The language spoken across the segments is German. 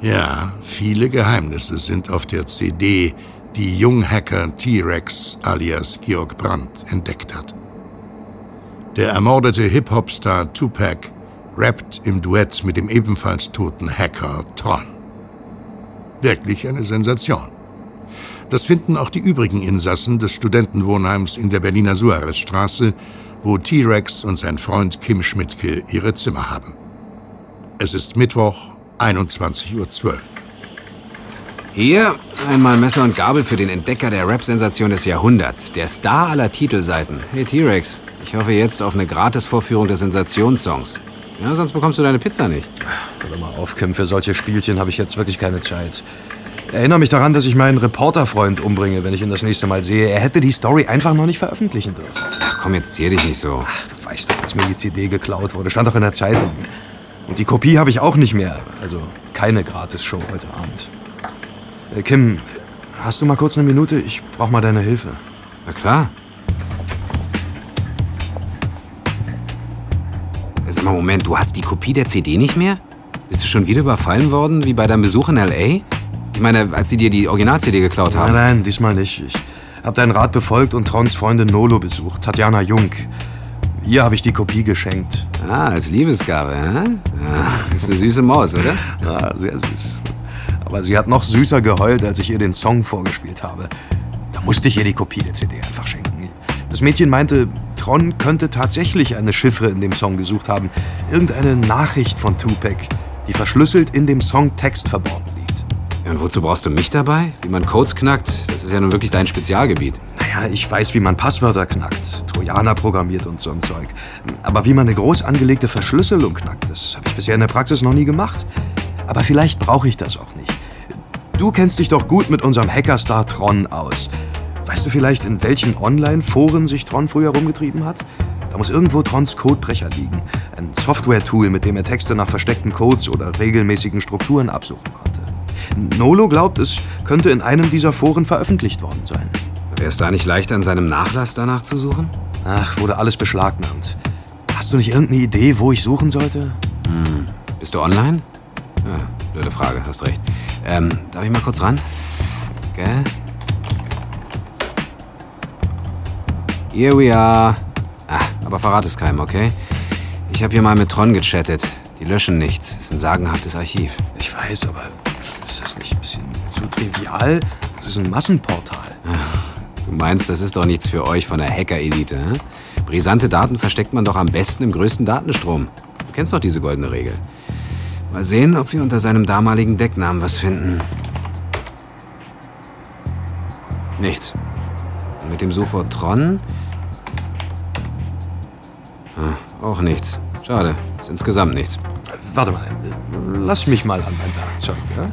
Ja, viele Geheimnisse sind auf der CD, die Junghacker T-Rex alias Georg Brandt entdeckt hat. Der ermordete Hip-Hop-Star Tupac rappt im Duett mit dem ebenfalls toten Hacker Tron. Wirklich eine Sensation. Das finden auch die übrigen Insassen des Studentenwohnheims in der Berliner Suarezstraße, wo T-Rex und sein Freund Kim Schmidtke ihre Zimmer haben. Es ist Mittwoch, 21:12 Uhr. Hier einmal Messer und Gabel für den Entdecker der Rap-Sensation des Jahrhunderts, der Star aller Titelseiten. Hey T-Rex, ich hoffe jetzt auf eine Gratis-Vorführung des Sensationssongs. Ja, sonst bekommst du deine Pizza nicht. Hör mal auf, Kim, für solche Spielchen habe ich jetzt wirklich keine Zeit. Erinnere mich daran, dass ich meinen Reporterfreund umbringe, wenn ich ihn das nächste Mal sehe. Er hätte die Story einfach noch nicht veröffentlichen dürfen. Ach komm, jetzt zier dich nicht so. Ach, du weißt doch, dass mir die CD geklaut wurde. Stand doch in der Zeitung. Und die Kopie habe ich auch nicht mehr. Also keine Gratis-Show heute Abend. Kim, hast du mal kurz eine Minute? Ich brauche mal deine Hilfe. Na klar. Sag mal, Moment, du hast die Kopie der CD nicht mehr? Bist du schon wieder überfallen worden, wie bei deinem Besuch in L.A.? Ich meine, als sie dir die Original-CD geklaut haben. Nein, diesmal nicht. Ich habe deinen Rat befolgt und Trons Freundin Nolo besucht, Tatjana Jung. Ihr habe ich die Kopie geschenkt. Ah, als Liebesgabe, hä? Ja, ist eine süße Maus, oder? Ja, sehr süß. Aber sie hat noch süßer geheult, als ich ihr den Song vorgespielt habe. Da musste ich ihr die Kopie der CD einfach schenken. Das Mädchen meinte, Tron könnte tatsächlich eine Chiffre in dem Song gesucht haben. Irgendeine Nachricht von Tupac, die verschlüsselt in dem Songtext verborgen liegt. Ja, und wozu brauchst du mich dabei? Wie man Codes knackt? Das ist ja nun wirklich dein Spezialgebiet. Naja, ich weiß, wie man Passwörter knackt, Trojaner programmiert und so ein Zeug. Aber wie man eine groß angelegte Verschlüsselung knackt, das habe ich bisher in der Praxis noch nie gemacht. Aber vielleicht brauche ich das auch nicht. Du kennst dich doch gut mit unserem Hackerstar Tron aus. Weißt du vielleicht, in welchen Online-Foren sich Tron früher rumgetrieben hat? Da muss irgendwo Trons Codebrecher liegen. Ein Software-Tool, mit dem er Texte nach versteckten Codes oder regelmäßigen Strukturen absuchen konnte. Nolo glaubt, es könnte in einem dieser Foren veröffentlicht worden sein. Wäre es da nicht leichter, an seinem Nachlass danach zu suchen? Ach, wurde alles beschlagnahmt. Hast du nicht irgendeine Idee, wo ich suchen sollte? Bist du online? Ja, blöde Frage, hast recht. Darf ich mal kurz ran? Gell? Here we are. Aber verrat es keinem, okay? Ich habe hier mal mit Tron gechattet. Die löschen nichts. Ist ein sagenhaftes Archiv. Ich weiß, aber ist das nicht ein bisschen zu trivial? Das ist ein Massenportal. Du meinst, das ist doch nichts für euch von der Hacker-Elite, hm? Brisante Daten versteckt man doch am besten im größten Datenstrom. Du kennst doch diese goldene Regel. Mal sehen, ob wir unter seinem damaligen Decknamen was finden. Nichts. Und mit dem Suchwort Tron? Auch nichts. Schade. Ist insgesamt nichts. Warte mal. Lass mich mal an mein Werkzeug, ja?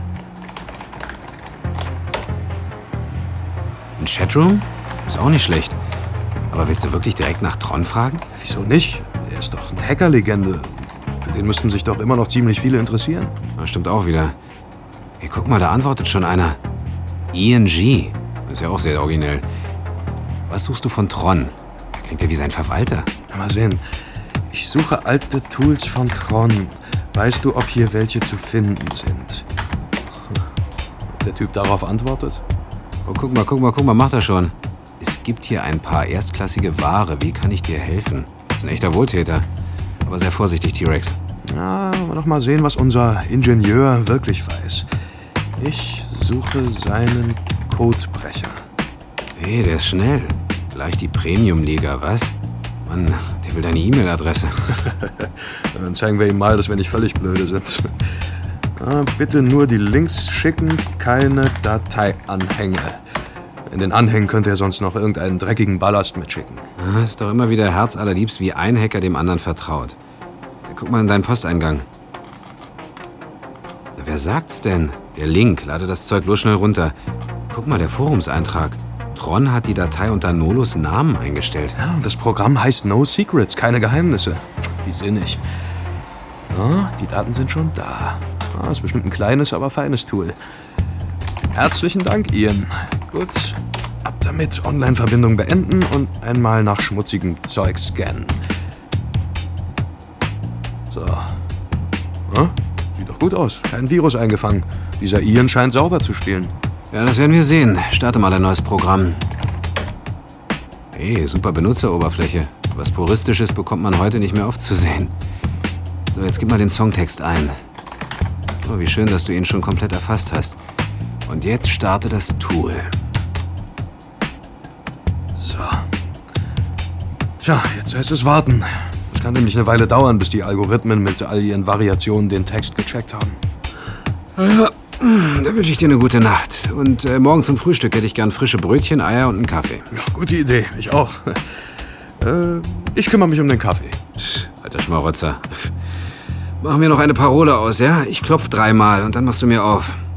Ein Chatroom? Ist auch nicht schlecht. Aber willst du wirklich direkt nach Tron fragen? Wieso nicht? Er ist doch eine Hackerlegende. Für den müssten sich doch immer noch ziemlich viele interessieren. Das stimmt auch wieder. Hey, guck mal, da antwortet schon einer. ING. Das ist ja auch sehr originell. Was suchst du von Tron? Der klingt ja wie sein Verwalter. Mal sehen. Ich suche alte Tools von Tron. Weißt du, ob hier welche zu finden sind? Der Typ darauf antwortet? Oh, guck mal, macht er schon. Es gibt hier ein paar erstklassige Ware. Wie kann ich dir helfen? Das ist ein echter Wohltäter. Aber sehr vorsichtig, T-Rex. Ja, noch mal sehen, was unser Ingenieur wirklich weiß. Ich suche seinen Codebrecher. Hey, der ist schnell. Gleich die Premium-Liga, was? Mann, der will deine E-Mail-Adresse. Dann zeigen wir ihm mal, dass wir nicht völlig blöde sind. Bitte nur die Links schicken, keine Dateianhänge. In den Anhängen könnte er sonst noch irgendeinen dreckigen Ballast mitschicken. Ist doch immer wieder herzallerliebst, wie ein Hacker dem anderen vertraut. Guck mal in deinen Posteingang. Na, wer sagt's denn? Der Link, lade das Zeug bloß schnell runter. Guck mal, der Forumseintrag. Tron hat die Datei unter Nolos Namen eingestellt. Ja, und das Programm heißt No Secrets, keine Geheimnisse. Wie sinnig. Ja, die Daten sind schon da. Ja, ist bestimmt ein kleines, aber feines Tool. Herzlichen Dank, Ian. Gut, ab damit. Online-Verbindung beenden und einmal nach schmutzigem Zeug scannen. So. Sieht doch doch gut aus. Kein Virus eingefangen. Dieser Ian scheint sauber zu spielen. Ja, das werden wir sehen. Starte mal ein neues Programm. Hey, super Benutzeroberfläche. Was Puristisches bekommt man heute nicht mehr aufzusehen. So, jetzt gib mal den Songtext ein. Oh, wie schön, dass du ihn schon komplett erfasst hast. Und jetzt starte das Tool. So. Tja, jetzt heißt es warten. Es kann nämlich eine Weile dauern, bis die Algorithmen mit all ihren Variationen den Text gecheckt haben. Ja, dann wünsche ich dir eine gute Nacht. Und morgen zum Frühstück hätte ich gern frische Brötchen, Eier und einen Kaffee. Ja, gute Idee. Ich auch. Ich kümmere mich um den Kaffee. Alter Schmarotzer. Machen wir noch eine Parole aus, ja? Ich klopf 3-mal und dann machst du mir auf.